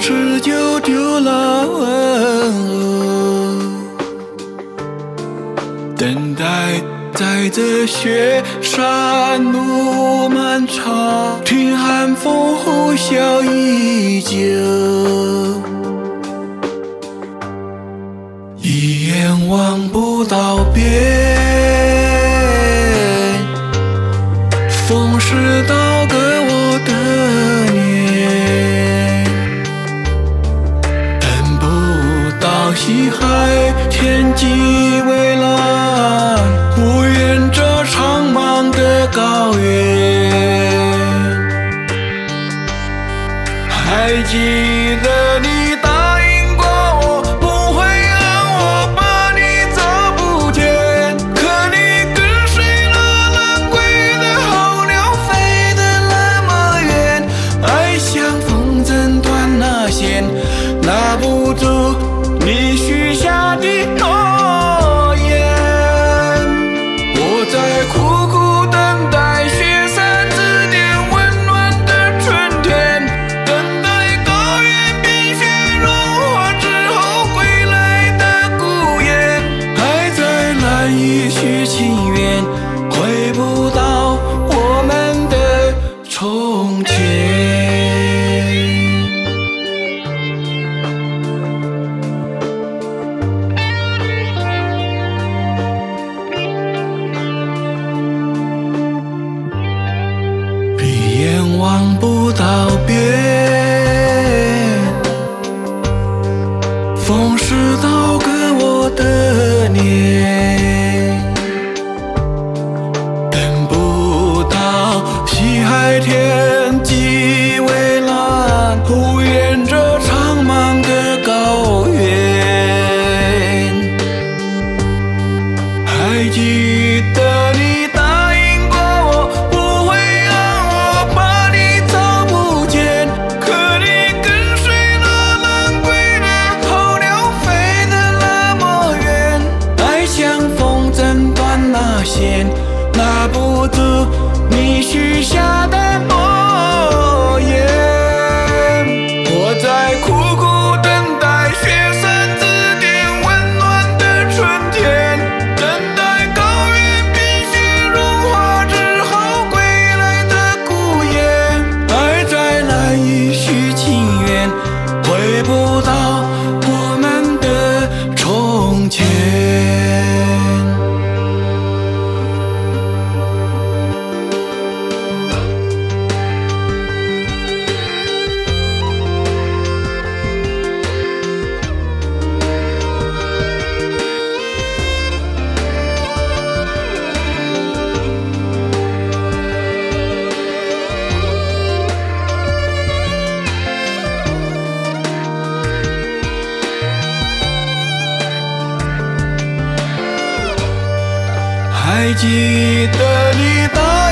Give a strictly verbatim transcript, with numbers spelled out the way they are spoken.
失就丢了温柔，等待在这雪山路漫长，听寒风呼啸依旧，一眼望不到边，风是刀割我的年，等不到西海天际蔚蓝，无缘这苍茫的高原。还记得你答应过我，不会让我把你走不见，可你跟随了南归的候鸟，飞得那么远，爱像风筝断了线，拿不住你许下的诺言。我在苦苦等待雪山之巅温暖的春天，等待高原冰雪融化之后归来的孤雁，还在难以续情缘，回不到我们的从前。闭眼望不到边，风是刀割我的年，等不到西海天际蔚蓝，无缘这苍茫的高原。还记得你答应过我，不会让我把你走不见，可你跟随了南归的候鸟，飞得那么远，爱像风筝断了线，拿不住你许下的诺言。我在苦苦等待雪山之巅温暖的春天，等待高原冰雪融化之后归来的孤雁，还在难以续情缘，回不到我们的从前。还记得你答